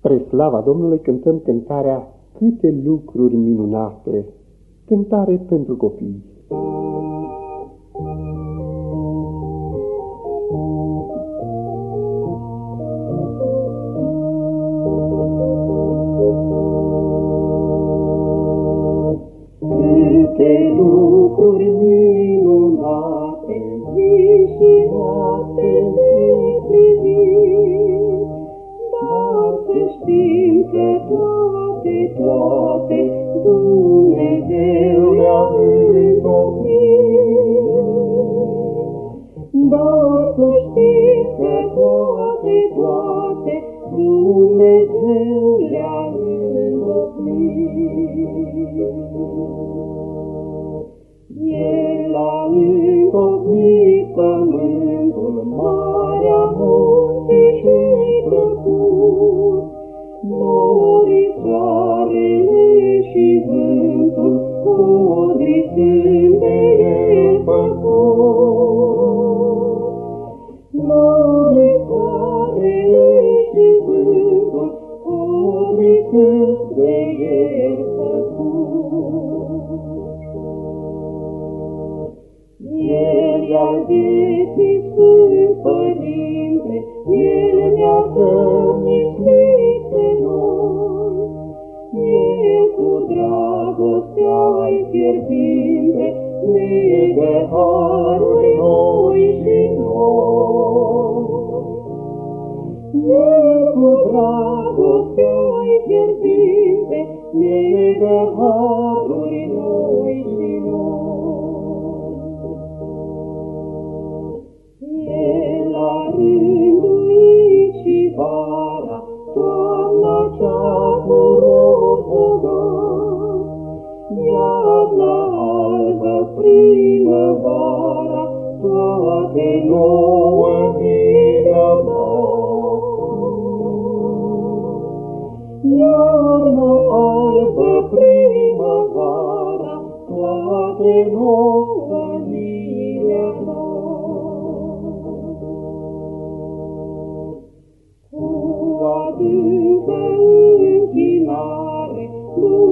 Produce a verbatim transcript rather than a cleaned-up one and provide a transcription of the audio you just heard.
Spre slava Domnului cântăm cântarea Câte lucruri minunate, cântare pentru copii. Câte lucruri minunate, zi și noapte ne privim, dar să știm că toate, toate Dumnezeu le-a întocmit. Dar să știm că toate, toate Dumnezeu le-a întocmit. El a întocmit pământul, marea, munte și plăcut, norii, soarele și vântul, codritând de el făcut. Norii, soarele și vântul, codritând de el făcut. El i-al vieții Sfânt Părinte, El ne-a zămislit pe noi. El cu dragostea-i fierbinte ne dă haruri noi și noi. El cu dragostea-i fierbinte ne dă haruri noi și noi. El a rânduit și vara, toamna cea cu rod bogat, iarna albă, primăvara, toate nouă ne-a dat. Iarna albă, primăvara, toate nouă ne-a dat. Cu adâncă închinare,